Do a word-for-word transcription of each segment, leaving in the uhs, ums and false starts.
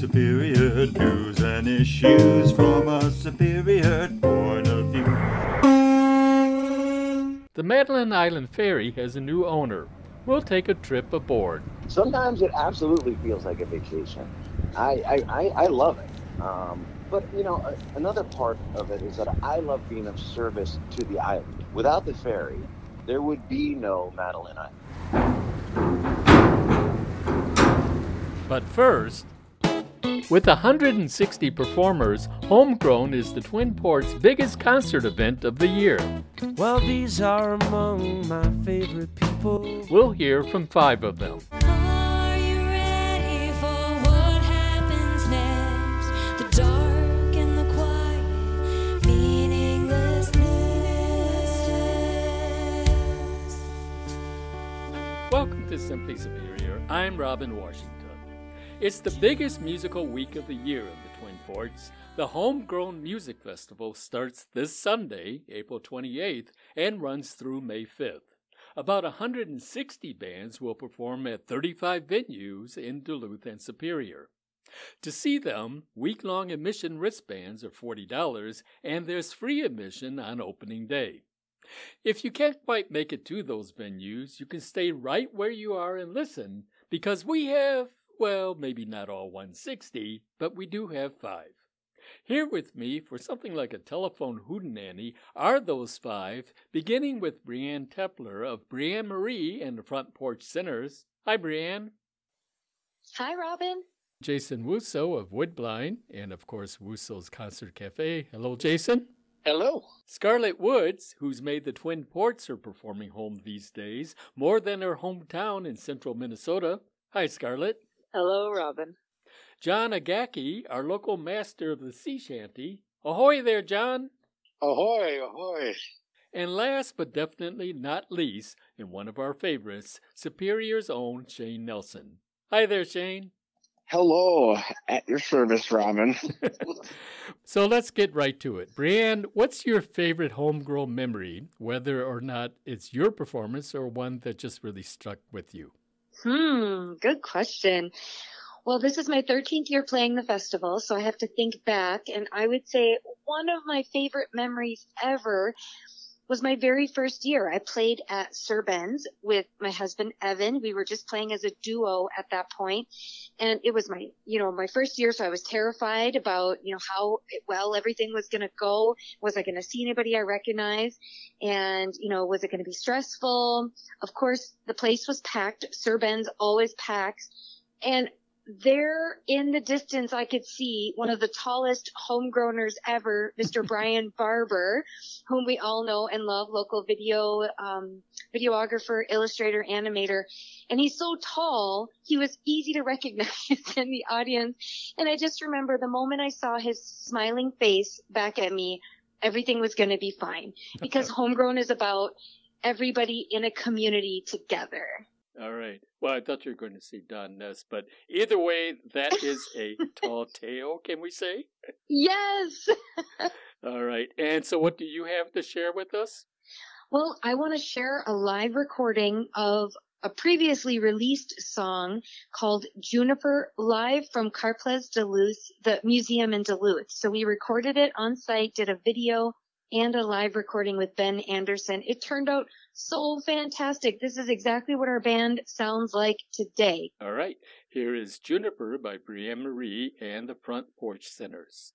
Superior news and issues from a superior point of view. The Madeline Island Ferry has a new owner. We'll take a trip aboard. Sometimes it absolutely feels like a vacation. I I, I, I love it. Um, but, you know, a, another part of it is that I love being of service to the island. Without the ferry, there would be no Madeline Island. But first, with one hundred sixty performers, Homegrown is the Twin Ports' biggest concert event of the year. Well, these are among my favorite people. We'll hear from five of them. Are you ready for what happens next? The dark and the quiet, meaninglessness. Welcome to Simply Superior. I'm Robin Washington. It's the biggest musical week of the year in the Twin Ports. The Homegrown Music Festival starts this Sunday, April twenty-eighth, and runs through May fifth. About one hundred sixty bands will perform at thirty-five venues in Duluth and Superior. To see them, week-long admission wristbands are forty dollars, and there's free admission on opening day. If you can't quite make it to those venues, you can stay right where you are and listen, because we have, well, maybe not all one hundred sixty, but we do have five. Here with me for something like a telephone hootenanny are those five, beginning with Brianne Tepler of Brianne Marie and the Front Porch Sinners. Hi, Brianne. Hi, Robin. Jason Wusso of Woodbline, and of course Wusso's Concert Cafe. Hello, Jason. Hello. Scarlett Woods, who's made the Twin Ports her performing home these days, more than her hometown in central Minnesota. Hi, Scarlett. Hello, Robin. John Agaki, our local master of the sea shanty. Ahoy there, John. Ahoy, ahoy. And last but definitely not least, and one of our favorites, Superior's own Shane Nelson. Hi there, Shane. Hello, at your service, Robin. So let's get right to it. Brianne, what's your favorite homegrown memory, whether or not it's your performance or one that just really struck with you? Hmm, good question. Well, this is my thirteenth year playing the festival, so I have to think back. And I would say one of my favorite memories ever was my very first year. I played at Sir Ben's with my husband, Evan. We were just playing as a duo at that point. And it was my, you know, my first year, so I was terrified about, you know, how well everything was going to go. Was I going to see anybody I recognized? And, you know, was it going to be stressful? Of course, the place was packed. Sir Ben's always packs. And there in the distance, I could see one of the tallest homegrowners ever, Mister Brian Barber, whom we all know and love, local video, um, videographer, illustrator, animator. And he's so tall, he was easy to recognize in the audience. And I just remember the moment I saw his smiling face back at me, everything was going to be fine, because Homegrown is about everybody in a community together. All right. Well, I thought you were going to say Don Ness, but either way, that is a tall tale, can we say? Yes. All right. And so what do you have to share with us? Well, I want to share a live recording of a previously released song called Juniper, live from Carples Duluth, the museum in Duluth. So we recorded it on site, did a video and a live recording with Ben Anderson. It turned out so fantastic. This is exactly what our band sounds like today. All right. Here is Juniper by Brianne Marie and the Front Porch Sinners.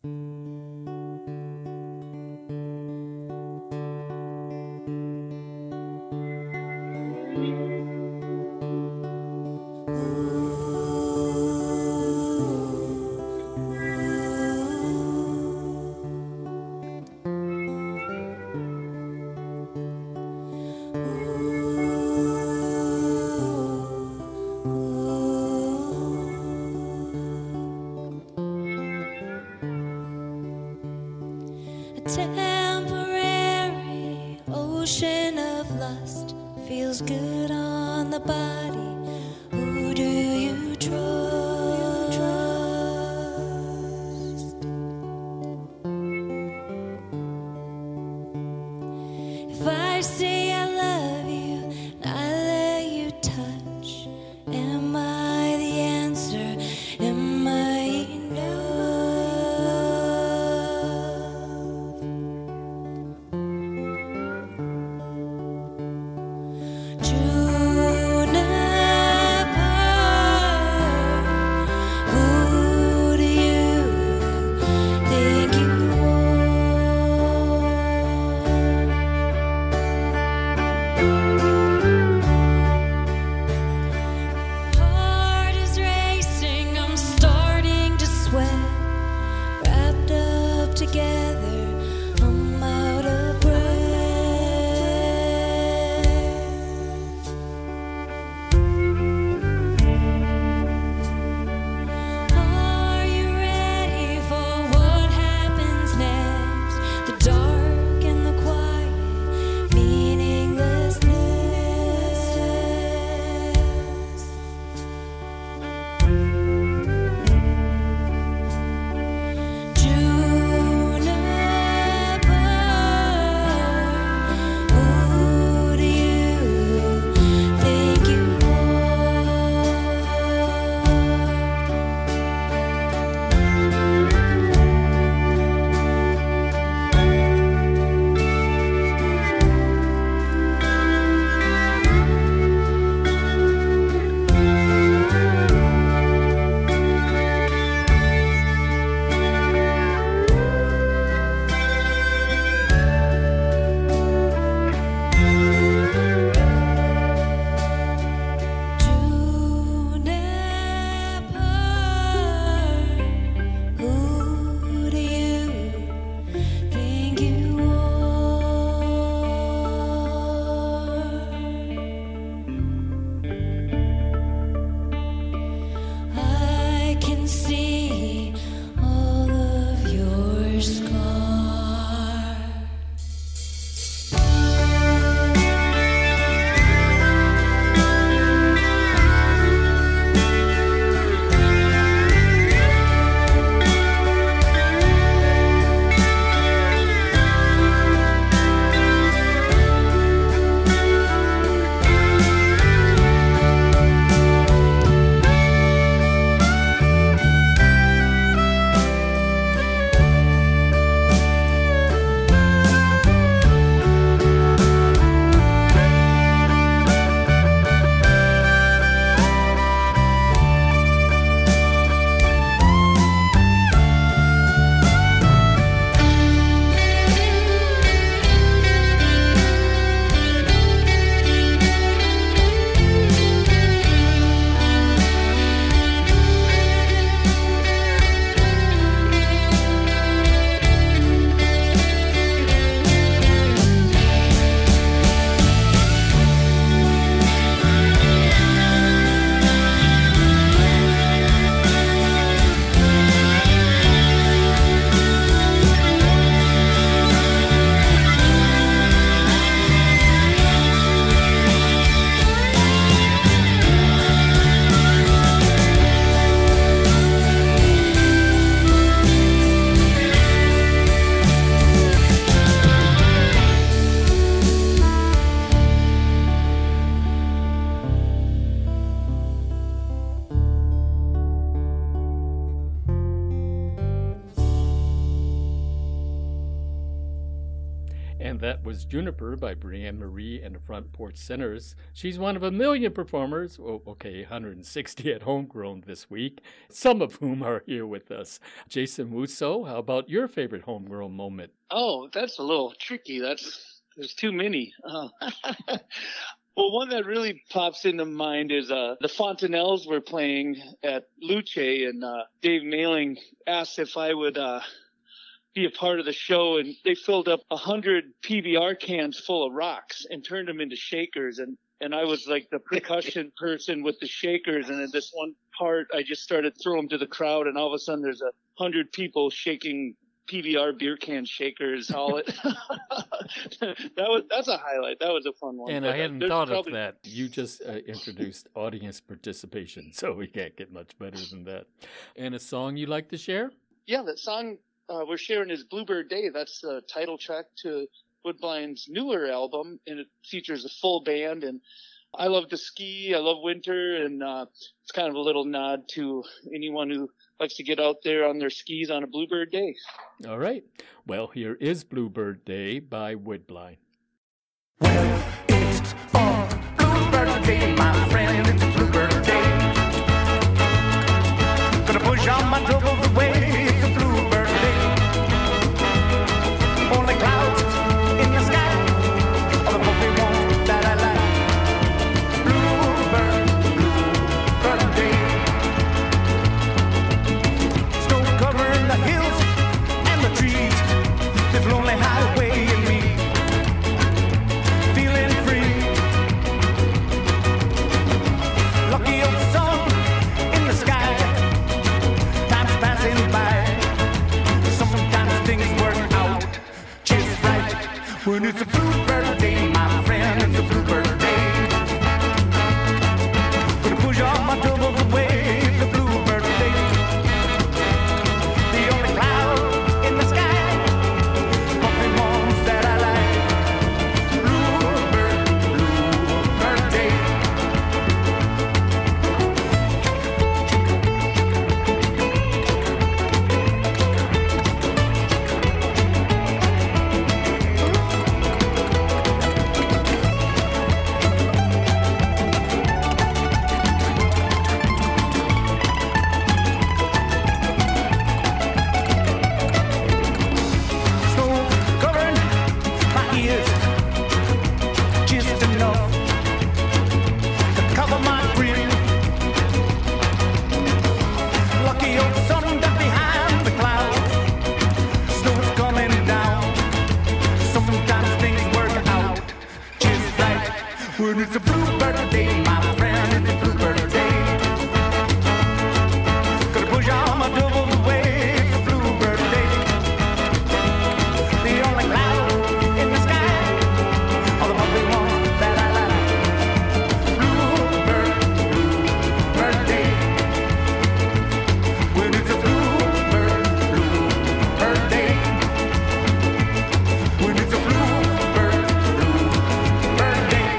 Temporary ocean of lust feels good on the body. Who do you trust? If I say I love you and I let you touch, am I the answer? Am I And that was Juniper by Brianne Marie and the Front Porch Centers. She's one of a million performers, oh, okay, one hundred sixty at Homegrown this week, some of whom are here with us. Jason Wuso, how about your favorite Homegrown moment? Oh, that's a little tricky. That's There's too many. Uh, well, one that really pops into mind is uh, the Fontanelles were playing at Luce, and uh, Dave Mailing asked if I would uh, be a part of the show, and they filled up one hundred P B R cans full of rocks and turned them into shakers, and, and I was like the percussion person with the shakers, and at this one part, I just started throwing them to the crowd, and all of a sudden there's a hundred people shaking P B R beer can shakers, all it. that was that's a highlight. That was a fun one. And but I hadn't there's thought probably... of that. You just uh, introduced audience participation, so we can't get much better than that. And a song you like to share? Yeah, that song uh, we're sharing is Bluebird Day. That's the title track to Woodbline's newer album, and it features a full band. And I love to ski. I love winter, and uh, it's kind of a little nod to anyone who likes to get out there on their skis on a Bluebird Day. All right. Well, here is Bluebird Day by Woodbline. Well, it's a Bluebird Day, my friend, it's a Bluebird Day. Gonna push on my troubles away, it's a Bluebird Day. Only clouds in the sky are the puffy ones that I like. Bluebird, Bluebird Day. Snow covering the hills and the trees, this lonely highway in me. Feeling free. Lucky old sun in the sky. Time's passing by. Sometimes things work out just right. When it's a Bluebird Day, my friend, it's a Bluebird Day. Gonna push all my troubles away. It's a Bluebird Day. The only cloud in the sky, puffy ones that I like. Bluebird, Bluebird Day. Snow covering my ears, just enough to cover my grin. Lucky old sun got behind the clouds. Snow's coming down. Sometimes things work out just right. When it's a Bluebird Day, my friend, it's a Bluebird Day. Gonna push all my troubles away. It's a Bluebird Day. The only cloud in the sky are the puffy ones that I like. Bluebird, Bluebird Day. When it's a Bluebird, Bluebird Day. When it's a Bluebird, Bluebird Day.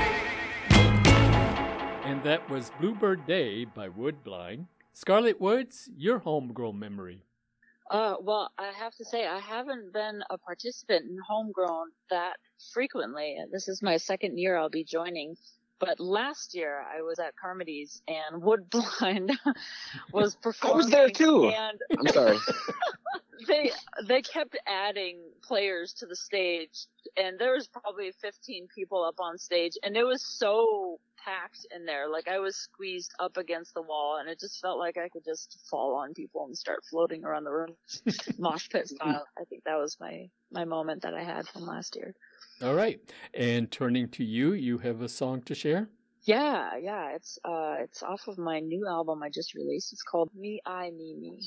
And that was Bluebird Day by Woodbline. Scarlett Woods, your homegrown memory. Uh, well, I have to say, I haven't been a participant in Homegrown that frequently. This is my second year I'll be joining. But last year, I was at Carmody's, and Woodbline was I performing. was there too. And I'm sorry. they they kept adding players to the stage, and there was probably fifteen people up on stage, and it was so packed in there. Like, I was squeezed up against the wall, and it just felt like I could just fall on people and start floating around the room, mosh pit style. I think that was my my moment that I had from last year. All right. And turning to you, you have a song to share? Yeah, yeah, it's uh it's off of my new album I just released. It's called Me I Me Me.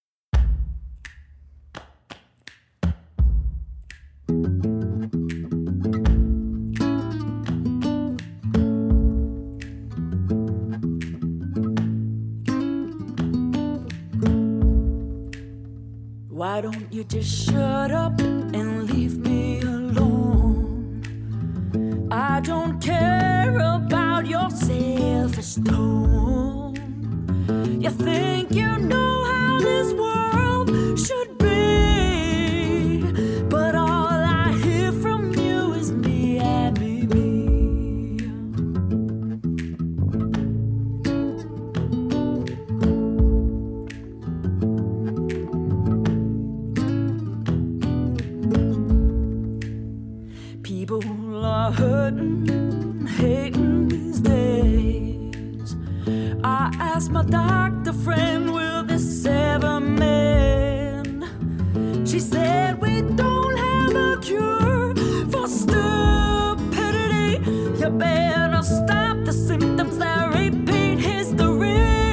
Why don't you just shut up and leave me alone? I don't care about your self-esteem. You think you know how this world should be, but all I hear from you asked my doctor friend, will this ever mend? She said, we don't have a cure for stupidity. You better stop the symptoms that repeat history.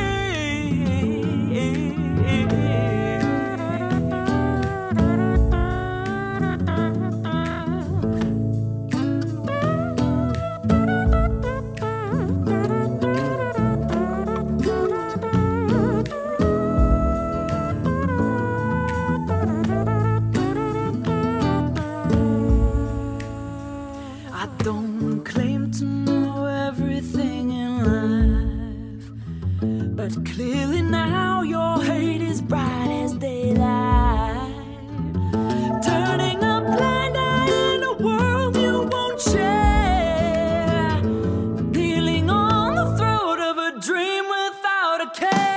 I don't claim to know everything in life, but clearly now your hate is bright as daylight, turning a blind eye in a world you won't share, kneeling on the throat of a dream without a care.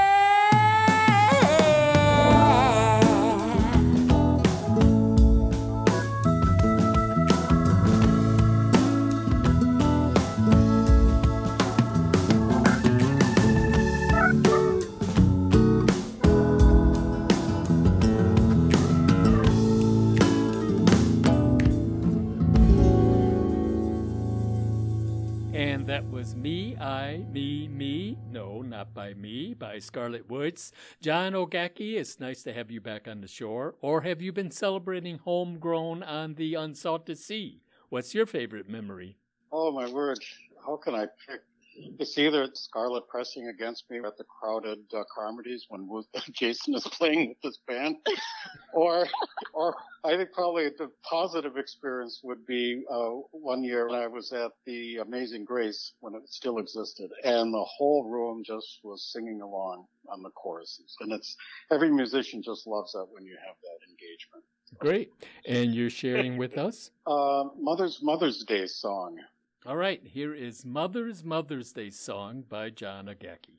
And that was Me, I, Me, Me, no, not by me, by Scarlett Woods. John Ogaki, it's nice to have you back on the shore. Or have you been celebrating homegrown on the unsalted sea? What's your favorite memory? Oh, my word. How can I pick? It's either Scarlett pressing against me at the crowded uh, Carmody's when Jason is playing with this band, or, or I think probably the positive experience would be uh, one year when I was at the Amazing Grace when it still existed, and the whole room just was singing along on the choruses, and it's every musician just loves that when you have that engagement. Great, and you're sharing with us? Uh, Mother's Mother's Day song. All right, here is Mother's Mother's Day song by John Ogaki.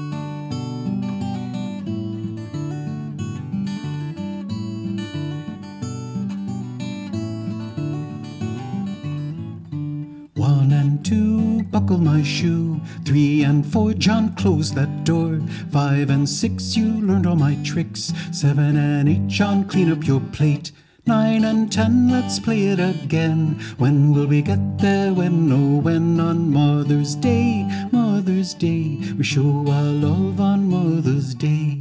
One and two, buckle my shoe. Three and four, John, close that door. Five and six, you learned all my tricks. Seven and eight, John, clean up your plate. Nine and ten, let's play it again. When will we get there? When, oh when? On Mother's Day, Mother's Day, we show our love on Mother's Day.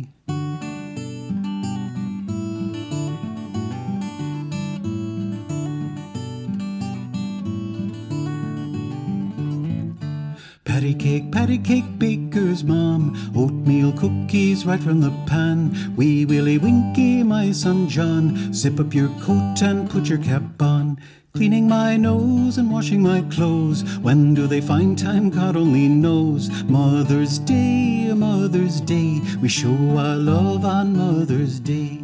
Patty cake, patty cake, baker's mom. Oatmeal cookies right from the pan. Wee Willie Winky, my son John. Zip up your coat and put your cap on. Cleaning my nose and washing my clothes. When do they find time? God only knows. Mother's Day, Mother's Day, we show our love on Mother's Day.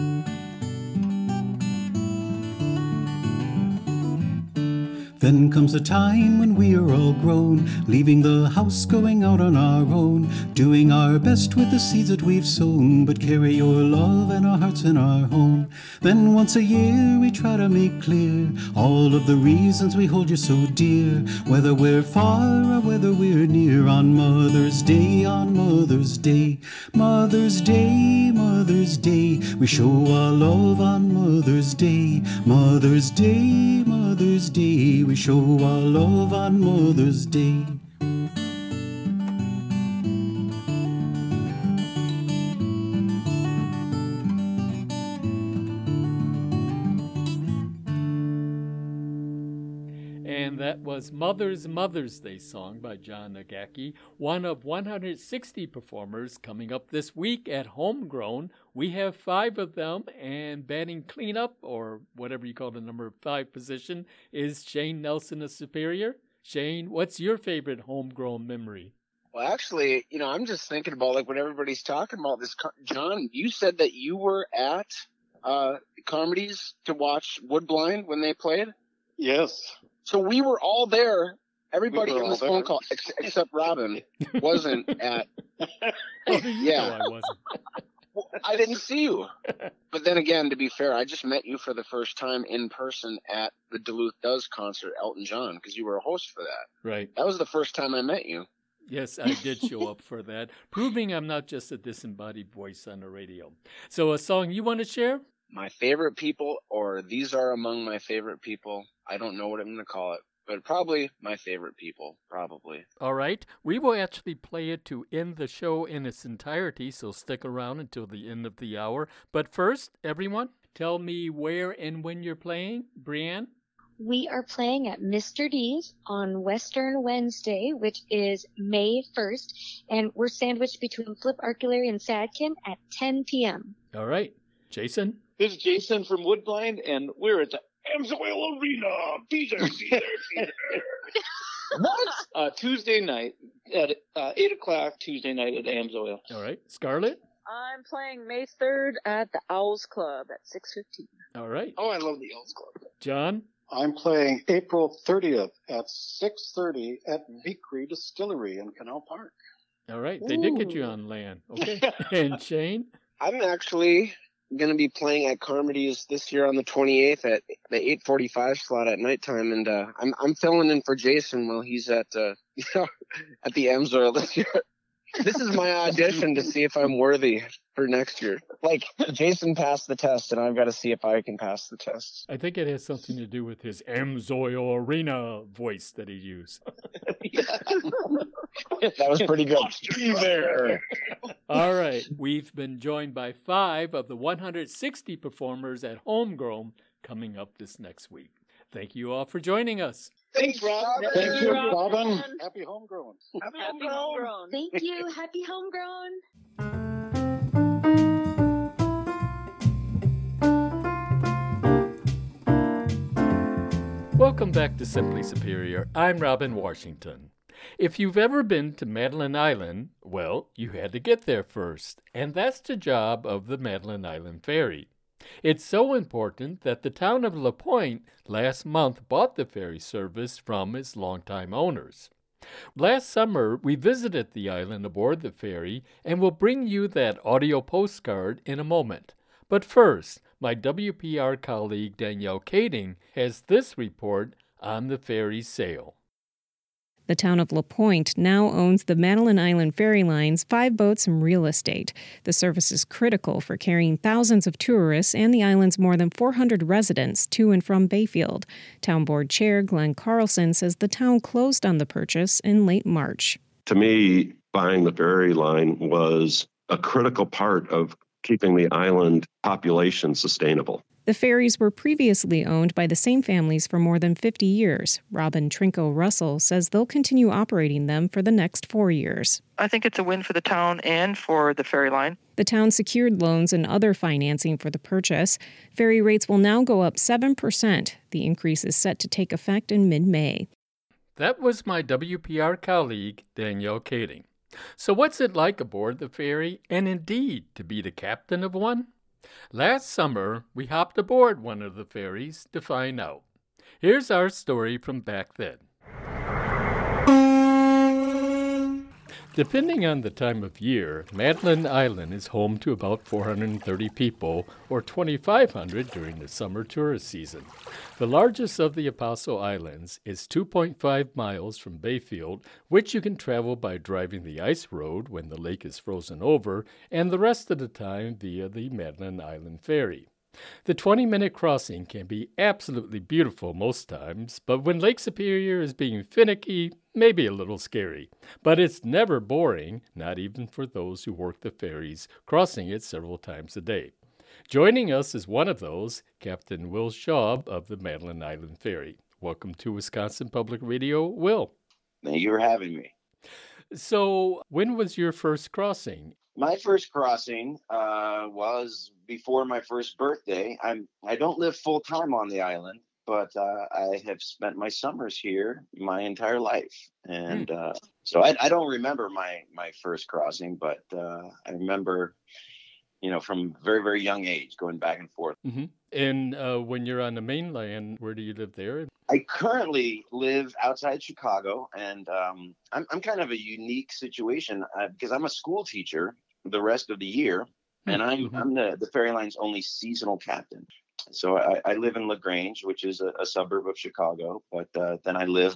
Then comes the time when we are all grown, leaving the house, going out on our own, doing our best with the seeds that we've sown, but carry your love and our hearts in our home. Then once a year we try to make clear all of the reasons we hold you so dear, whether we're far or whether we're near. On Mother's Day, on Mother's Day, Mother's Day, Mother's Day, we show our love on Mother's Day. Mother's Day, Mother's Day, we show our love on Mother's Day. And that was Mother's Mother's Day song by John Ogaki, one of one hundred sixty performers coming up this week at Homegrown. We have five of them, and batting cleanup, or whatever you call the number five position, is Shane Nelson of Superior. Shane, what's your favorite Homegrown memory? Well, actually, you know, I'm just thinking about, like, when everybody's talking about this. John, you said that you were at uh, Carmody's to watch Woodblind when they played? Yes. So we were all there. Everybody we in this phone call, ex- except Robin, wasn't at. How do you yeah. know I wasn't? Well, I didn't see you. But then again, to be fair, I just met you for the first time in person at the Duluth Does concert, Elton John, because you were a host for that. Right. That was the first time I met you. Yes, I did show up for that, proving I'm not just a disembodied voice on the radio. So a song you want to share? My favorite people, or these are among my favorite people. I don't know what I'm going to call it, but probably my favorite people, probably. All right. We will actually play it to end the show in its entirety, so stick around until the end of the hour. But first, everyone, tell me where and when you're playing. Brianne? We are playing at Mister D's on Western Wednesday, which is May first, and we're sandwiched between Flip Arculary and Sadkin at ten p.m. All right. Jason? This is Jason from Woodblind, and we're at the Amsoil Arena. Be there, be there, be there. What? Uh, Tuesday night at uh, eight o'clock, Tuesday night at Amsoil. All right. Scarlett? I'm playing May third at the Owls Club at six fifteen. All right. Oh, I love the Owls Club. John? I'm playing April thirtieth at six thirty at Vickery Distillery in Canal Park. All right. They did get you on land. Okay. And Shane? I'm actually going to be playing at Carmody's this year on the twenty-eighth at the eight forty-five slot at nighttime, and uh, I'm I'm filling in for Jason while he's at uh, you know, at the Amsoil this year. This is my audition to see if I'm worthy for next year. Like, Jason passed the test, and I've got to see if I can pass the test. I think it has something to do with his Amsoil Arena voice that he used. That was pretty good. There. All right. We've been joined by five of the one hundred sixty performers at Homegrown coming up this next week. Thank you all for joining us. Thanks, Rob. Thank you, Robin. Happy Homegrown. Happy, Happy homegrown. Thank you. Happy Homegrown. Welcome back to Simply Superior. I'm Robin Washington. If you've ever been to Madeline Island, well, you had to get there first, and that's the job of the Madeline Island Ferry. It's so important that the town of La Pointe last month bought the ferry service from its longtime owners. Last summer, we visited the island aboard the ferry, and we'll bring you that audio postcard in a moment. But first, my W P R colleague Danielle Kading has this report on the ferry sale. The town of La Pointe now owns the Madeline Island Ferry Line's five boats and real estate. The service is critical for carrying thousands of tourists and the island's more than four hundred residents to and from Bayfield. Town Board Chair Glenn Carlson says the town closed on the purchase in late March. To me, buying the ferry line was a critical part of keeping the island population sustainable. The ferries were previously owned by the same families for more than fifty years. Robin Trinko Russell says they'll continue operating them for the next four years. I think it's a win for the town and for the ferry line. The town secured loans and other financing for the purchase. Ferry rates will now go up seven percent. The increase is set to take effect in mid-May. That was my W P R colleague, Danielle Kading. So what's it like aboard the ferry, and indeed to be the captain of one? Last summer, we hopped aboard one of the ferries to find out. Here's our story from back then. Depending on the time of year, Madeline Island is home to about four hundred thirty people, or twenty-five hundred during the summer tourist season. The largest of the Apostle Islands is two point five miles from Bayfield, which you can travel by driving the ice road when the lake is frozen over, and the rest of the time via the Madeline Island Ferry. The twenty-minute crossing can be absolutely beautiful most times, but when Lake Superior is being finicky, maybe a little scary. But it's never boring, not even for those who work the ferries, crossing it several times a day. Joining us is one of those, Captain Will Schaub of the Madeline Island Ferry. Welcome to Wisconsin Public Radio, Will. Thank you for having me. So, when was your first crossing? My first crossing uh, was before my first birthday. I'm I don't live full time on the island, but uh, I have spent my summers here my entire life, and uh, so I, I don't remember my my first crossing, but uh, I remember, you know, from very very young age going back and forth. Mm-hmm. And uh, when you're on the mainland, where do you live there? I currently live outside Chicago, and um, I'm I'm kind of a unique situation uh, because I'm a school teacher the rest of the year, and I'm mm-hmm. I'm the, the ferry line's only seasonal captain. So I, I live in LaGrange, which is a, a suburb of Chicago, but uh, then I live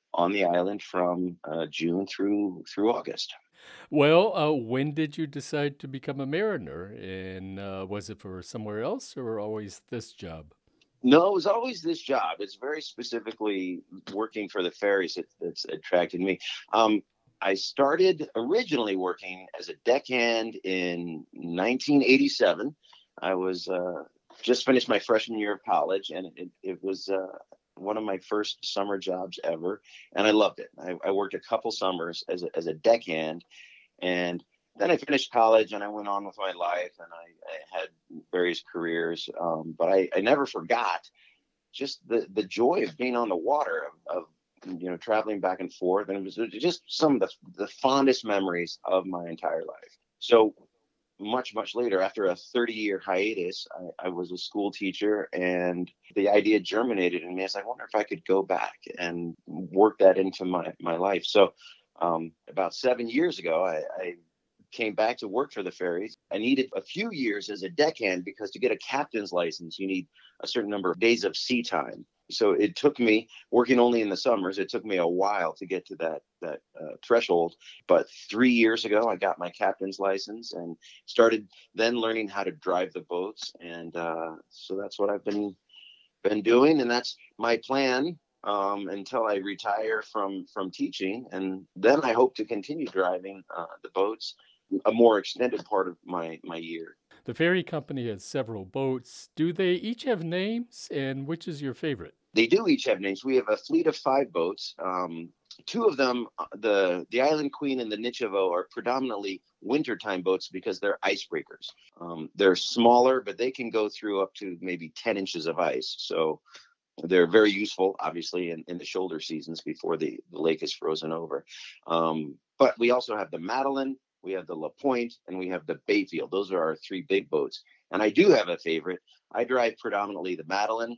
on the island from uh, June through through August. Well, uh, when did you decide to become a mariner? And uh, was it for somewhere else or always this job? No, it was always this job. It's very specifically working for the ferries that, that's attracted me. Um, I started originally working as a deckhand in nineteen eighty-seven. I was uh, just finished my freshman year of college, and it, it was uh, one of my first summer jobs ever, and I loved it. I, I worked a couple summers as a, as a deckhand, and then I finished college and I went on with my life, and I, I had various careers, um, but I, I never forgot just the, the joy of being on the water, of, of you know, traveling back and forth. And it was just some of the, the fondest memories of my entire life. So much, much later, after a thirty year hiatus, I, I was a school teacher, and the idea germinated in me. I was like, I wonder if I could go back and work that into my, my life. So um, about seven years ago, I, I came back to work for the ferries. I needed a few years as a deckhand because to get a captain's license, you need a certain number of days of sea time. So it took me, working only in the summers, it took me a while to get to that that uh, threshold. But three years ago, I got my captain's license and started then learning how to drive the boats. And uh, so that's what I've been been doing. And that's my plan um, until I retire from from teaching. And then I hope to continue driving uh, the boats a more extended part of my, my year. The ferry company has several boats. Do they each have names, and which is your favorite? They do each have names. We have a fleet of five boats. Um, two of them, the the Island Queen and the Nichevo, are predominantly wintertime boats because they're icebreakers. Um, they're smaller, but they can go through up to maybe ten inches of ice. So they're very useful, obviously, in, in the shoulder seasons before the, the lake is frozen over. Um, but we also have the Madeline, we have the La Pointe, and we have the Bayfield. Those are our three big boats. And I do have a favorite. I drive predominantly the Madeline,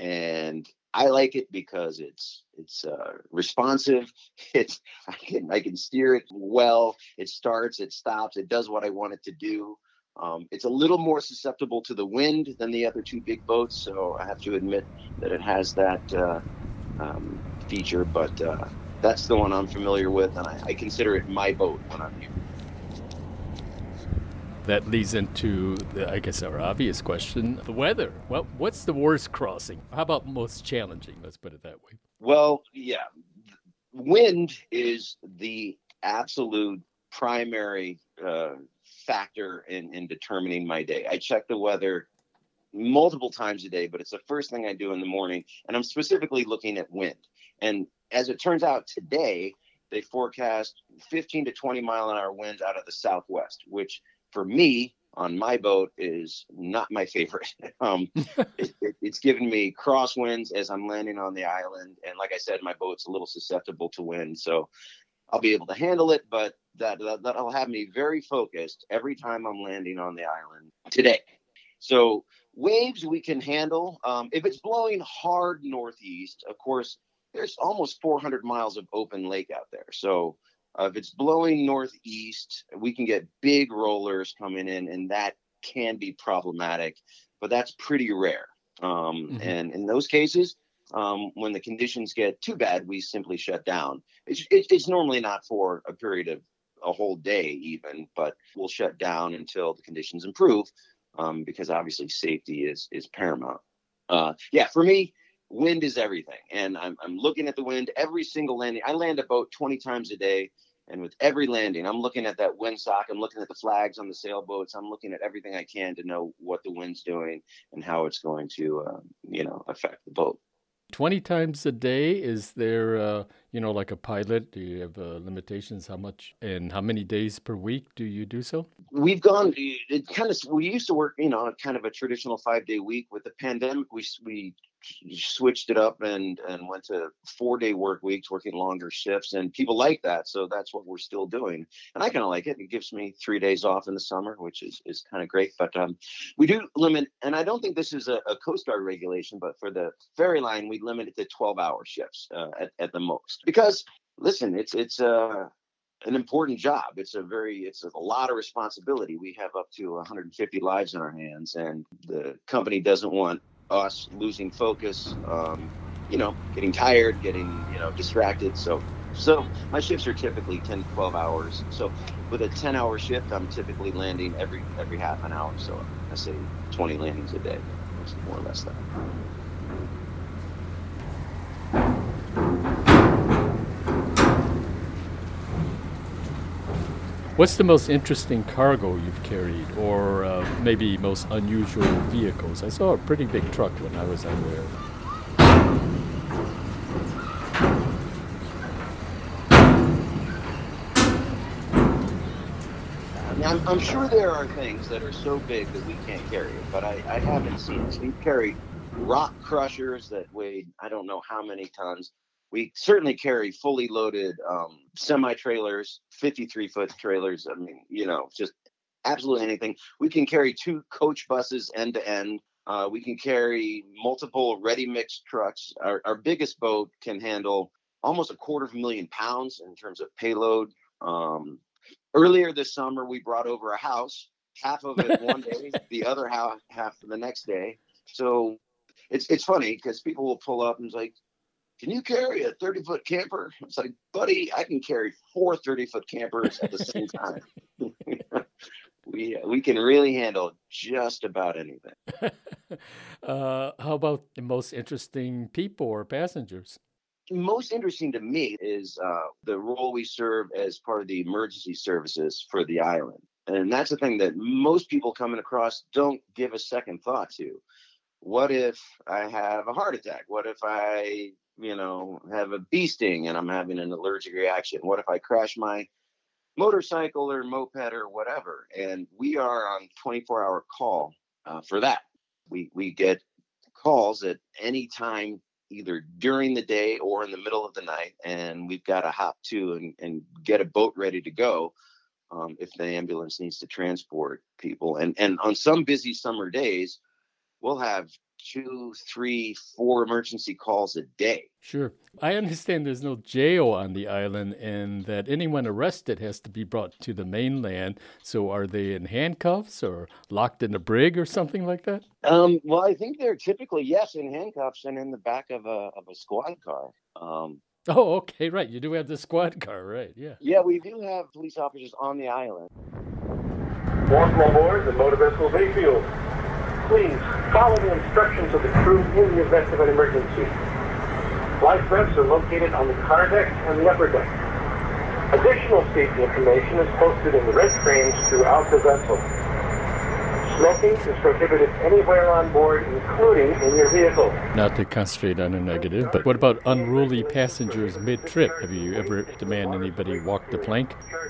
and I like it because it's it's uh, responsive. It's I can I can steer it well. It starts, it stops, it does what I want it to do. Um, it's a little more susceptible to the wind than the other two big boats, so I have to admit that it has that uh, um, feature. But uh, that's the one I'm familiar with, and I, I consider it my boat when I'm here. That leads into, the, I guess, our obvious question, the weather. Well, what's the worst crossing? How about most challenging? Let's put it that way. Well, yeah. Wind is the absolute primary uh, factor in, in determining my day. I check the weather multiple times a day, but it's the first thing I do in the morning. And I'm specifically looking at wind. And as it turns out today, they forecast fifteen to twenty mile an hour winds out of the southwest, which for me, on my boat, is not my favorite. um, it, it, it's given me crosswinds as I'm landing on the island. And like I said, my boat's a little susceptible to wind, so I'll be able to handle it. But that, that, that'll have me very focused every time I'm landing on the island today. So waves we can handle. Um, if it's blowing hard northeast, of course, there's almost four hundred miles of open lake out there. So Uh, if it's blowing northeast, we can get big rollers coming in, and that can be problematic, but that's pretty rare. Um, mm-hmm. And in those cases, um, when the conditions get too bad, we simply shut down. It's, it, it's normally not for a period of a whole day even, but we'll shut down until the conditions improve, um, because obviously safety is, is paramount. Uh, yeah, for me, wind is everything. And I'm, I'm looking at the wind every single landing. I land a boat twenty times a day. And with every landing, I'm looking at that windsock. I'm looking at the flags on the sailboats. I'm looking at everything I can to know what the wind's doing and how it's going to, uh, you know, affect the boat. twenty times a day, is there, uh, you know, like a pilot? Do you have uh, limitations? How much and how many days per week do you do so? We've gone, it kind of, we used to work, you know, kind of a traditional five day week. With the pandemic, we, we switched it up and, and went to four day work weeks, working longer shifts, and people like that. So that's what we're still doing. And I kind of like it. It gives me three days off in the summer, which is, is kind of great. But um, we do limit, and I don't think this is a, a Coast Guard regulation, but for the ferry line, we limit it to twelve hour shifts uh, at, at the most. Because listen, it's, it's, uh, an important job. It's a very, it's a lot of responsibility. We have up to one hundred fifty lives in our hands, and the company doesn't want us losing focus. Um, you know, getting tired, getting, you know, distracted. So, so my shifts are typically ten to twelve hours. So with a ten hour shift, I'm typically landing every, every half an hour. So I say twenty landings a day, more or less that. What's the most interesting cargo you've carried, or uh, maybe most unusual vehicles? I saw a pretty big truck when I was out there. I'm, I'm sure there are things that are so big that we can't carry it, but I, I haven't seen it. We've carried rock crushers that weighed, I don't know how many tons. We certainly carry fully loaded um, semi-trailers, fifty-three foot trailers. I mean, you know, just absolutely anything. We can carry two coach buses end to end. Uh, we can carry multiple ready mix trucks. Our, our biggest boat can handle almost a quarter of a million pounds in terms of payload. Um, earlier this summer, we brought over a house, half of it one day, the other half, half the next day. So it's it's funny because people will pull up and it's like, can you carry a thirty foot camper? It's like, buddy, I can carry four thirty foot campers at the same time. we we can really handle just about anything. uh, how about the most interesting people or passengers? Most interesting to me is uh, the role we serve as part of the emergency services for the island. And that's the thing that most people coming across don't give a second thought to. What if I have a heart attack? What if I, you know, have a bee sting and I'm having an allergic reaction? What if I crash my motorcycle or moped or whatever? And we are on twenty-four hour call uh, for that. We we get calls at any time, either during the day or in the middle of the night, and we've got to hop to and, and get a boat ready to go um, if the ambulance needs to transport people. And and on some busy summer days, we'll have two, three, four emergency calls a day. Sure. I understand there's no jail on the island and that anyone arrested has to be brought to the mainland. So are they in handcuffs or locked in a brig or something like that? Um, well, I think they're typically, yes, in handcuffs and in the back of a of a squad car. Um, oh, okay, right. You do have the squad car, right? Yeah. Yeah, we do have police officers on the island. Welcome aboard the motor vessel Bayfield. Please follow the instructions of the crew in the event of an emergency. Life vests are located on the car deck and the upper deck. Additional safety information is posted in the red frames throughout the vessel. Smoking is prohibited anywhere on board, including in your vehicle. Not to concentrate on a negative, but what about unruly passengers mid-trip? Have you ever demand anybody walk the plank?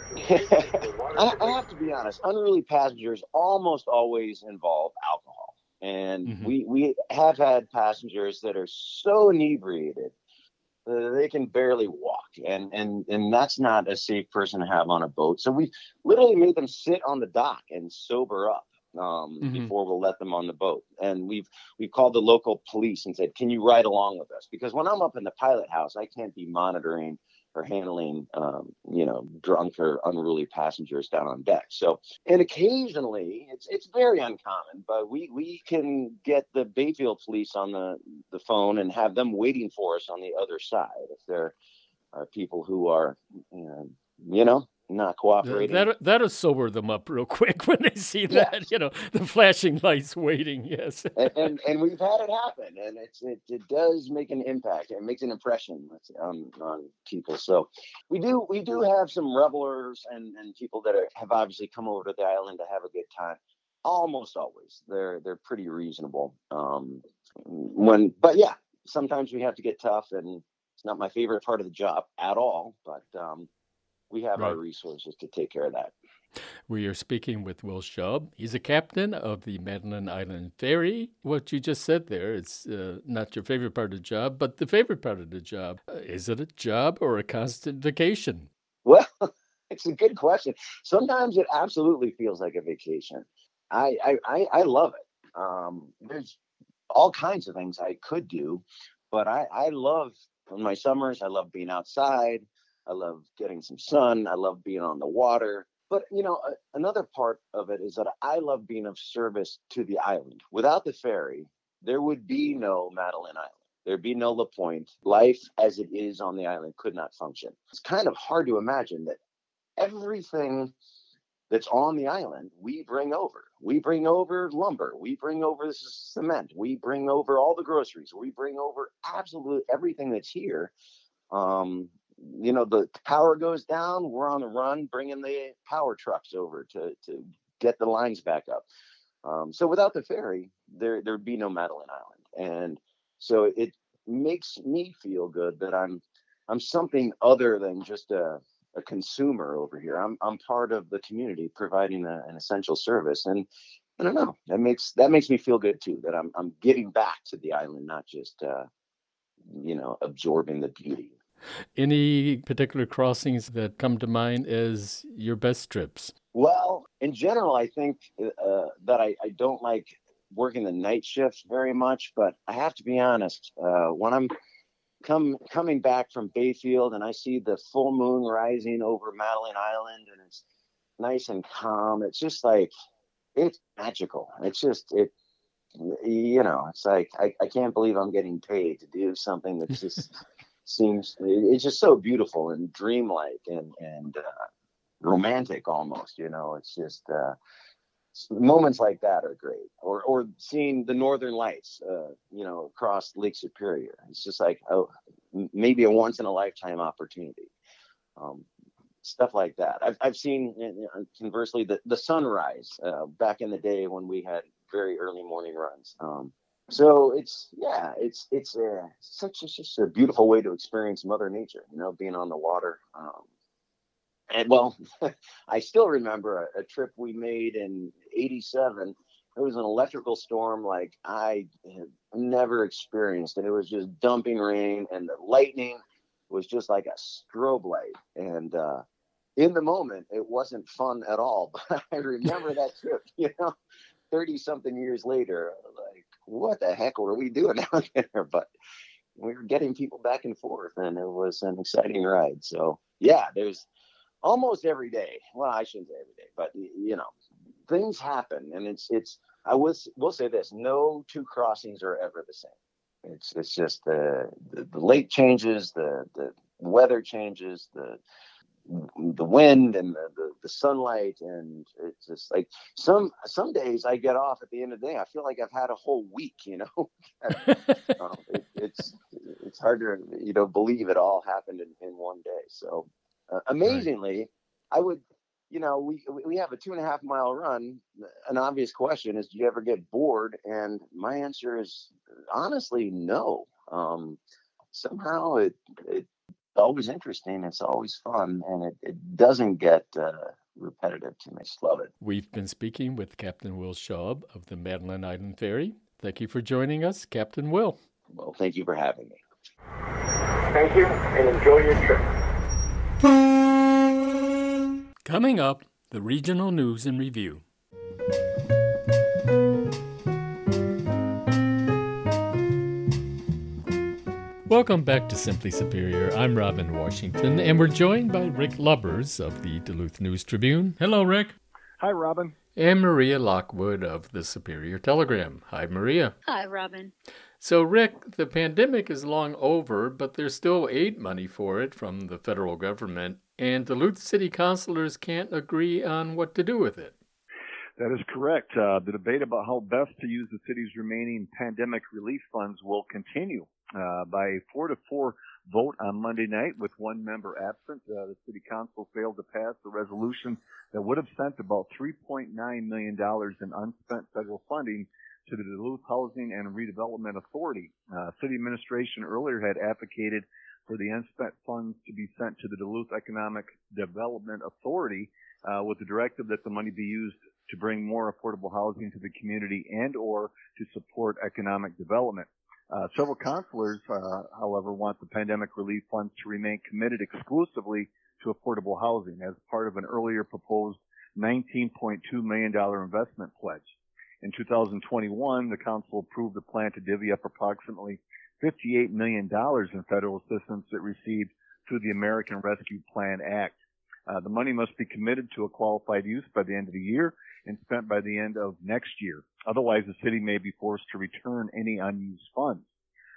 I, I have to be honest, unruly passengers almost always involve alcohol. And mm-hmm. we, we have had passengers that are so inebriated uh, they can barely walk. And, and, and that's not a safe person to have on a boat. So we literally made them sit on the dock and sober up um, mm-hmm. before we'll let them on the boat. And we've we've called the local police and said, can you ride along with us? Because when I'm up in the pilot house, I can't be monitoring or handling, um, you know, drunk or unruly passengers down on deck. So, and occasionally, it's it's very uncommon, but we, we can get the Bayfield police on the, the phone and have them waiting for us on the other side if there are people who are, you know, you know not cooperating. That, that'll sober them up real quick when they see that, yes. you know, the flashing lights waiting, yes. and, and and we've had it happen, and it's it, it does make an impact. It makes an impression on, on people. So we do we do have some revelers and, and people that are, have obviously come over to the island to have a good time. Almost always. They're they're pretty reasonable. Um, when But yeah, sometimes we have to get tough, and it's not my favorite part of the job at all, but um, we have right. our resources to take care of that. We are speaking with Will Schaub. He's a captain of the Madeline Island Ferry. What you just said there, it's uh, not your favorite part of the job, but the favorite part of the job. Uh, is it a job or a constant vacation? Well, it's a good question. Sometimes it absolutely feels like a vacation. I I, I, I love it. Um, there's all kinds of things I could do, but I, I love my summers. I love being outside. I love getting some sun. I love being on the water. But, you know, uh, another part of it is that I love being of service to the island. Without the ferry, there would be no Madeline Island. There'd be no La Pointe. Life as it is on the island could not function. It's kind of hard to imagine that everything that's on the island, we bring over. We bring over lumber. We bring over cement. We bring over all the groceries. We bring over absolutely everything that's here. Um, you know, the power goes down. We're on the run, bringing the power trucks over to, to get the lines back up. Um, so without the ferry, there, there'd be no Madeline Island. And so it makes me feel good that I'm, I'm something other than just a, a consumer over here. I'm I'm part of the community providing a, an essential service, and I don't know. That makes that makes me feel good too. That I'm I'm giving back to the island, not just uh, you know absorbing the beauty. Any particular crossings that come to mind as your best trips? Well, in general, I think uh, that I, I don't like working the night shifts very much, but I have to be honest. Uh, when I'm Come coming back from Bayfield and I see the full moon rising over Madeline Island and it's nice and calm. It's just like, it's magical. It's just, it, you know, it's like, I, I can't believe I'm getting paid to do something that just seems, it's just so beautiful and dreamlike and, and uh, romantic almost, you know, it's just, uh, moments like that are great. Or or seeing the Northern Lights, uh, you know, across Lake Superior. It's just like, oh, maybe a once in a lifetime opportunity. Um, stuff like that. I've I've seen, you know, conversely, the, the sunrise uh, back in the day when we had very early morning runs. Um, so it's, yeah, it's it's uh, such a, just a beautiful way to experience Mother Nature, you know, being on the water. Um, And well, I still remember a, a trip we made in eighty-seven. It was an electrical storm like I had never experienced. And it was just dumping rain and the lightning was just like a strobe light. And uh, in the moment, it wasn't fun at all. But I remember that trip, you know, thirty something years later, like, what the heck were we doing out there? But we were getting people back and forth and it was an exciting ride. So yeah, there's, almost every day. Well, I shouldn't say every day, but you know, things happen, and it's it's. I was will say this: no two crossings are ever the same. It's it's just the the, the lake changes, the the weather changes, the the wind and the, the the sunlight, and it's just like some some days I get off at the end of the day. I feel like I've had a whole week. You know, um, it, it's it's hard to you know believe it all happened in, in one day. So. Uh, amazingly, right. I would, you know, we we have a two and a half mile run. An obvious question is, do you ever get bored? And my answer is honestly, no. Um, somehow it it's always interesting. It's always fun, and it, it doesn't get uh, repetitive to me. I just love it. We've been speaking with Captain Will Schaub of the Madeline Island Ferry. Thank you for joining us, Captain Will. Well, thank you for having me. Thank you, and enjoy your trip. Coming up, the regional news and review. Welcome back to Simply Superior. I'm Robin Washington, and we're joined by Rick Lubbers of the Duluth News Tribune. Hello, Rick. Hi, Robin. And Maria Lockwood of the Superior Telegram. Hi, Maria. Hi, Robin. So, Rick, the pandemic is long over, but there's still aid money for it from the federal government, and Duluth City councilors can't agree on what to do with it. That is correct. Uh, the debate about how best to use the city's remaining pandemic relief funds will continue. Uh, by a four to four vote on Monday night, with one member absent, uh, the city council failed to pass a resolution that would have sent about three point nine million dollars in unspent federal funding to the Duluth Housing and Redevelopment Authority. Uh, city administration earlier had advocated for the unspent funds to be sent to the Duluth Economic Development Authority, uh, with the directive that the money be used to bring more affordable housing to the community and or to support economic development. Uh, several councilors, uh, however, want the pandemic relief funds to remain committed exclusively to affordable housing as part of an earlier proposed nineteen point two million dollars investment pledge. In two thousand twenty-one, the council approved a plan to divvy up approximately fifty-eight million dollars in federal assistance it received through the American Rescue Plan Act. Uh, the money must be committed to a qualified use by the end of the year and spent by the end of next year. Otherwise, the city may be forced to return any unused funds.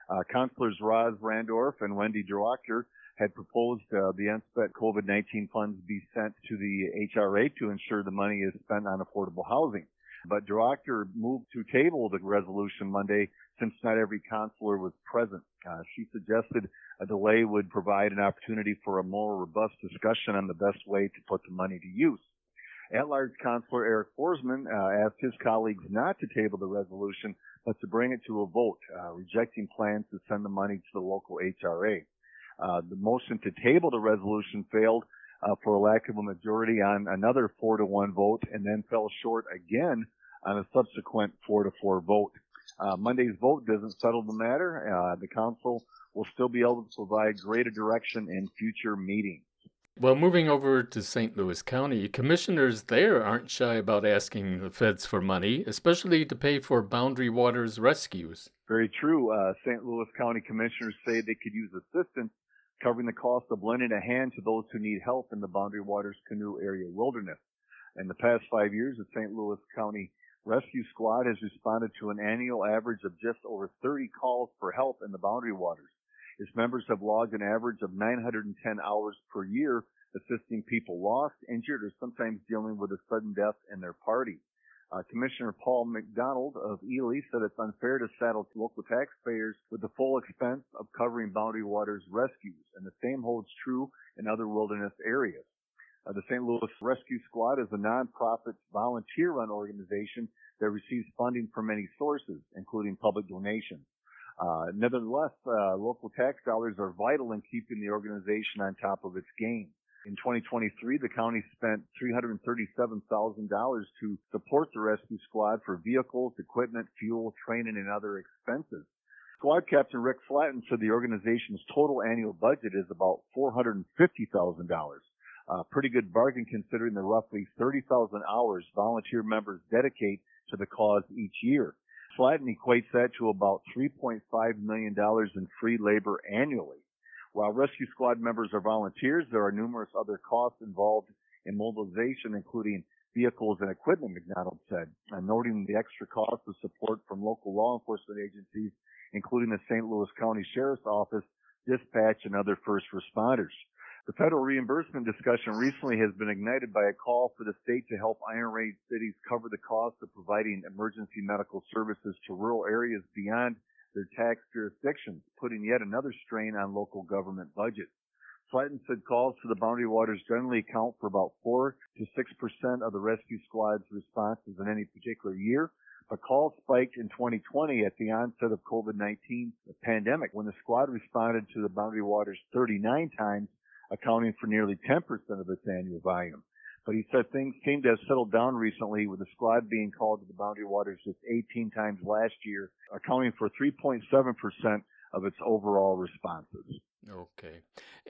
Uh, Councilors Roz Randorf and Wendy Droachter had proposed uh, the unspent COVID nineteen funds be sent to the H R A to ensure the money is spent on affordable housing. But Droachter moved to table the resolution Monday since not every councilor was present. Uh, she suggested a delay would provide an opportunity for a more robust discussion on the best way to put the money to use. At-large Councilor Eric Forsman uh, asked his colleagues not to table the resolution, but to bring it to a vote, uh, rejecting plans to send the money to the local H R A. Uh, the motion to table the resolution failed uh, for a lack of a majority on another four to one vote, and then fell short again on a subsequent four to four vote. Uh, Monday's vote doesn't settle the matter. Uh, the council will still be able to provide greater direction in future meetings. Well, moving over to Saint Louis County, commissioners there aren't shy about asking the feds for money, especially to pay for Boundary Waters rescues. Very true. Uh, Saint Louis County commissioners say they could use assistance covering the cost of lending a hand to those who need help in the Boundary Waters Canoe Area wilderness. In the past five years, the Saint Louis County Rescue Squad has responded to an annual average of just over thirty calls for help in the Boundary Waters. Its members have logged an average of nine hundred ten hours per year assisting people lost, injured, or sometimes dealing with a sudden death in their party. Uh, Commissioner Paul McDonald of Ely said it's unfair to saddle local taxpayers with the full expense of covering Boundary Waters rescues, and the same holds true in other wilderness areas. Uh, the Saint Louis Rescue Squad is a nonprofit volunteer-run organization that receives funding from many sources, including public donations. Uh, nevertheless, uh, local tax dollars are vital in keeping the organization on top of its game. In twenty twenty-three, the county spent three hundred thirty-seven thousand dollars to support the rescue squad for vehicles, equipment, fuel, training, and other expenses. Squad Captain Rick Flatten said the organization's total annual budget is about four hundred fifty thousand dollars. A pretty good bargain considering the roughly thirty thousand hours volunteer members dedicate to the cause each year. Flatten equates that to about three point five million dollars in free labor annually. While rescue squad members are volunteers, there are numerous other costs involved in mobilization, including vehicles and equipment, McDonald said, and noting the extra cost of support from local law enforcement agencies, including the Saint Louis County Sheriff's Office, dispatch, and other first responders. The federal reimbursement discussion recently has been ignited by a call for the state to help Iron Range cities cover the cost of providing emergency medical services to rural areas beyond their tax jurisdictions, putting yet another strain on local government budgets. Flatten said calls to the Boundary Waters generally account for about four to six percent of the rescue squad's responses in any particular year, but calls spiked in twenty twenty at the onset of COVID nineteen pandemic, when the squad responded to the Boundary Waters thirty-nine times, accounting for nearly ten percent of its annual volume. But he said things seem to have settled down recently, with the squad being called to the Boundary Waters just eighteen times last year, accounting for three point seven percent of its overall responses. Okay.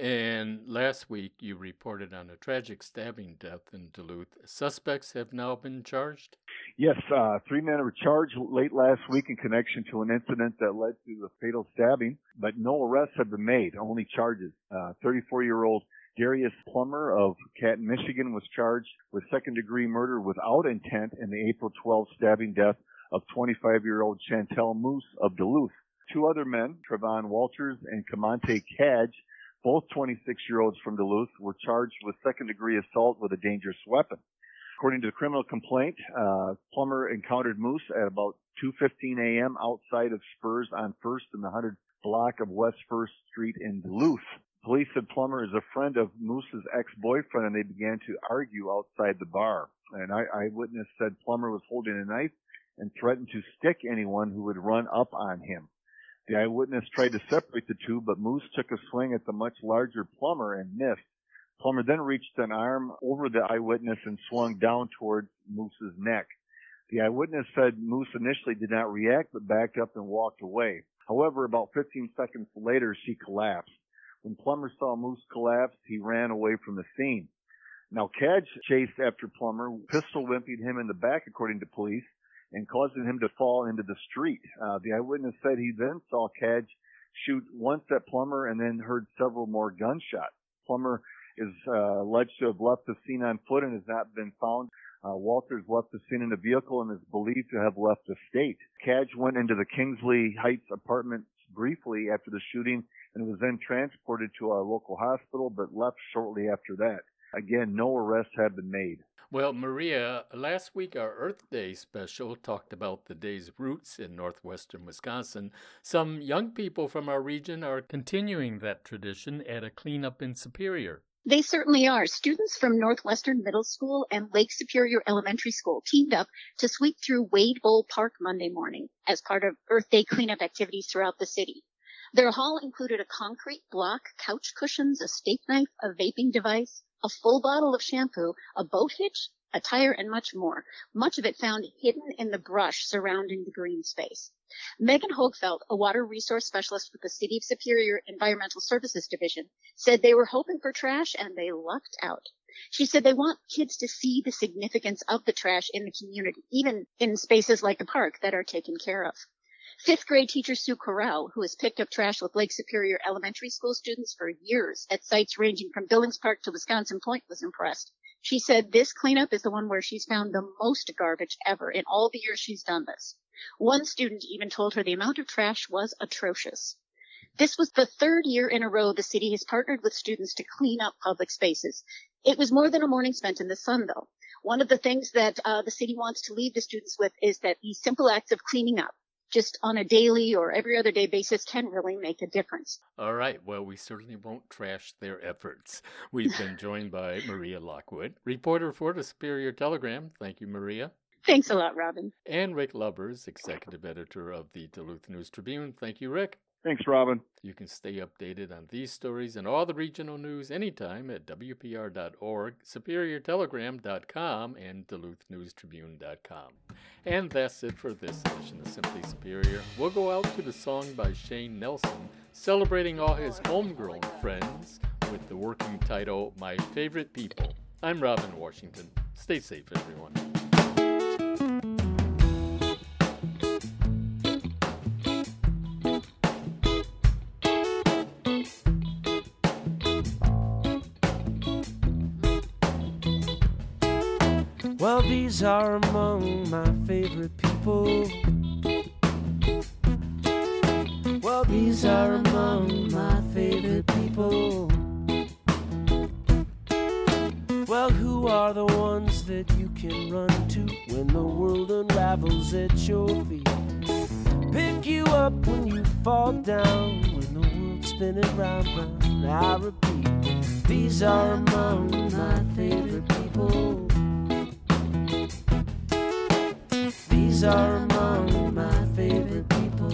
And last week you reported on a tragic stabbing death in Duluth. Suspects have now been charged? Yes, uh, three men were charged late last week in connection to an incident that led to the fatal stabbing, but no arrests have been made, only charges. Uh, thirty-four-year-old Darius Plummer of Canton, Michigan was charged with second-degree murder without intent in the April twelfth stabbing death of twenty-five-year-old Chantel Moose of Duluth. Two other men, Trevon Walters and Kamante Cadge, both twenty-six-year-olds from Duluth, were charged with second-degree assault with a dangerous weapon. According to the criminal complaint, uh, Plummer encountered Moose at about two fifteen a.m. outside of Spurs on First in the one hundred block of West First Street in Duluth. Police said Plummer is a friend of Moose's ex-boyfriend, and they began to argue outside the bar. An eyewitness said Plummer was holding a knife and threatened to stick anyone who would run up on him. The eyewitness tried to separate the two, but Moose took a swing at the much larger Plummer and missed. Plummer then reached an arm over the eyewitness and swung down towards Moose's neck. The eyewitness said Moose initially did not react, but backed up and walked away. However, about fifteen seconds later, she collapsed. When Plummer saw Moose collapse, he ran away from the scene. Now, Cadge chased after Plummer, pistol whipping him in the back, according to police, and causing him to fall into the street. Uh, the eyewitness said he then saw Cadge shoot once at Plummer and then heard several more gunshots. Plummer is uh, alleged to have left the scene on foot and has not been found. Uh, Walters left the scene in a vehicle and is believed to have left the state. Cadge went into the Kingsley Heights Apartments briefly after the shooting and was then transported to a local hospital, but left shortly after that. Again, no arrests have been made. Well, Maria, last week our Earth Day special talked about the day's roots in northwestern Wisconsin. Some young people from our region are continuing that tradition at a cleanup in Superior. They certainly are. Students from Northwestern Middle School and Lake Superior Elementary School teamed up to sweep through Wade Bowl Park Monday morning as part of Earth Day cleanup activities throughout the city. Their haul included a concrete block, couch cushions, a steak knife, a vaping device, a full bottle of shampoo, a boat hitch, a tire, and much more. Much of it found hidden in the brush surrounding the green space. Megan Hoegfeld, a water resource specialist with the City of Superior Environmental Services Division, said they were hoping for trash and they lucked out. She said they want kids to see the significance of the trash in the community, even in spaces like the park that are taken care of. Fifth grade teacher Sue Corral, who has picked up trash with Lake Superior Elementary School students for years at sites ranging from Billings Park to Wisconsin Point, was impressed. She said this cleanup is the one where she's found the most garbage ever in all the years she's done this. One student even told her the amount of trash was atrocious. This was the third year in a row the city has partnered with students to clean up public spaces. It was more than a morning spent in the sun, though. One of the things that uh, the city wants to leave the students with is that these simple acts of cleaning up, just on a daily or every other day basis, can really make a difference. All right. Well, we certainly won't trash their efforts. We've been joined by Maria Lockwood, reporter for the Superior Telegram. Thank you, Maria. Thanks a lot, Robin. And Rick Lubbers, executive editor of the Duluth News Tribune. Thank you, Rick. Thanks, Robin. You can stay updated on these stories and all the regional news anytime at W P R dot org, Superior Telegram dot com, and Duluth News Tribune dot com. And that's it for this edition of Simply Superior. We'll go out to the song by Shane Nelson, celebrating all his homegrown friends with the working title, My Favorite People. I'm Robin Washington. Stay safe, everyone. Well, these are among my favorite people. Well, these are among my favorite people. Well, who are the ones that you can run to when the world unravels at your feet? Pick you up when you fall down, when the world's spinning round, round. I repeat, these are among my favorite people. These are among my favorite people.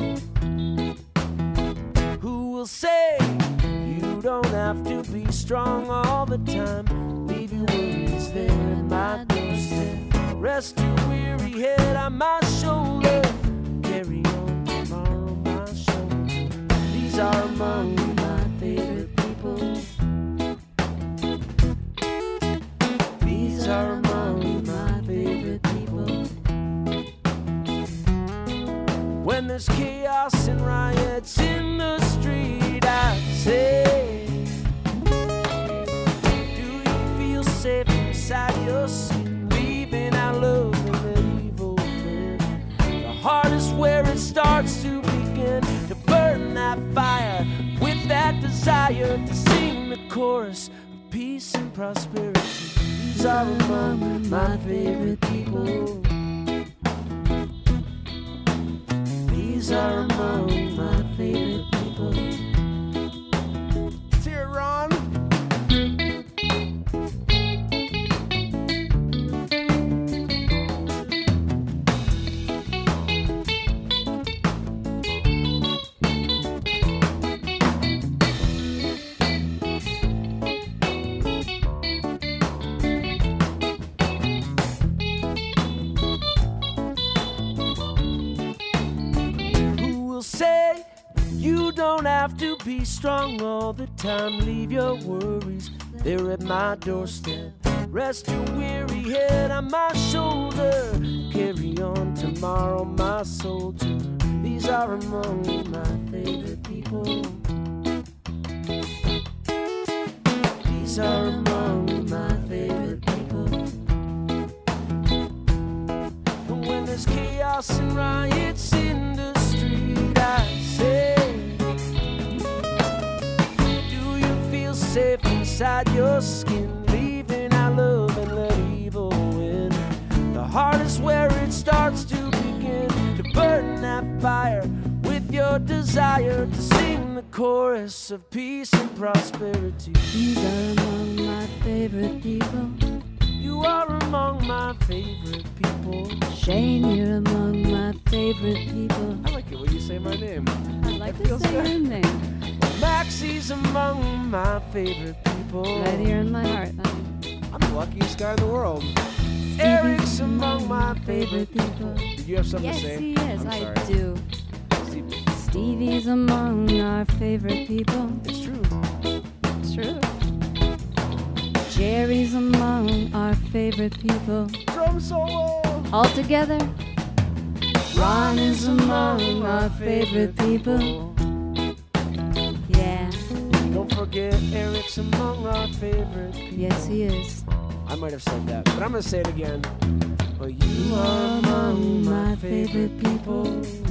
Who will say you don't have to be strong all the time? Leave your worries there at my doorstep. Rest your weary head on my shoulder. Carry on tomorrow, my shoulder. These are among my favorite people. These are among my favorite people. When there's chaos and riots in the street, I say, do you feel safe inside your seat, breathing out love and an evil man? The heart is where it starts to begin, to burn that fire with that desire to sing the chorus of peace and prosperity. These are among my favorite people. These are among my favorite people. Let's hear it, Ron. Say you don't have to be strong all the time. Leave your worries there at my doorstep. Rest your weary head on my shoulder. Carry on tomorrow, my soldier. These are among my favorite people. These are among my favorite people. And when there's chaos and riots in the street, I say, safe inside your skin, leaving out love and let evil win. The heart is where it starts to begin to burn that fire with your desire to sing the chorus of peace and prosperity. These are among my favorite people. You are among my favorite people. Shane, you're among my favorite people. I like it when you say my name. I like to say your name. Maxie's among my favorite people. Right here in my heart, honey. I'm the luckiest guy in the world. Eric's among my favorite people. Did you have something yes, to say? Yes, he is. I'm I sorry. do. Stevie's among our favorite people. It's true. It's true. Jerry's among our favorite people. Drum solo. All together. Ron is among our favorite people. Yeah. Don't forget Eric's among our favorite people. Yes, he is. I might have said that, but I'm gonna say it again. But you are among my favorite people.